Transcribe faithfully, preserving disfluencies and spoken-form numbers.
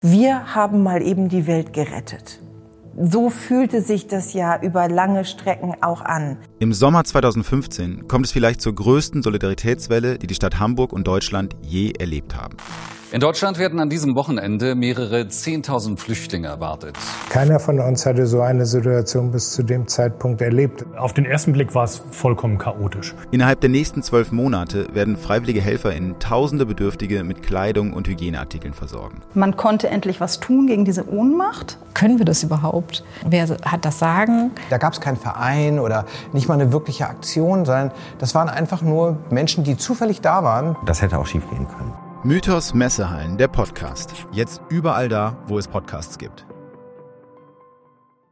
Wir haben mal eben die Welt gerettet. So fühlte sich das ja über lange Strecken auch an. Im Sommer zweitausendfünfzehn kommt es vielleicht zur größten Solidaritätswelle, die die Stadt Hamburg und Deutschland je erlebt haben. In Deutschland werden an diesem Wochenende mehrere zehntausend Flüchtlinge erwartet. Keiner von uns hatte so eine Situation bis zu dem Zeitpunkt erlebt. Auf den ersten Blick war es vollkommen chaotisch. Innerhalb der nächsten zwölf Monate werden freiwillige HelferInnen tausende Bedürftige mit Kleidung und Hygieneartikeln versorgen. Man konnte endlich was tun gegen diese Ohnmacht. Können wir das überhaupt? Wer hat das Sagen? Da gab es keinen Verein oder nicht mal eine wirkliche Aktion, sondern das waren einfach nur Menschen, die zufällig da waren. Das hätte auch schief gehen können. Mythos Messehallen, der Podcast. Jetzt überall da, wo es Podcasts gibt.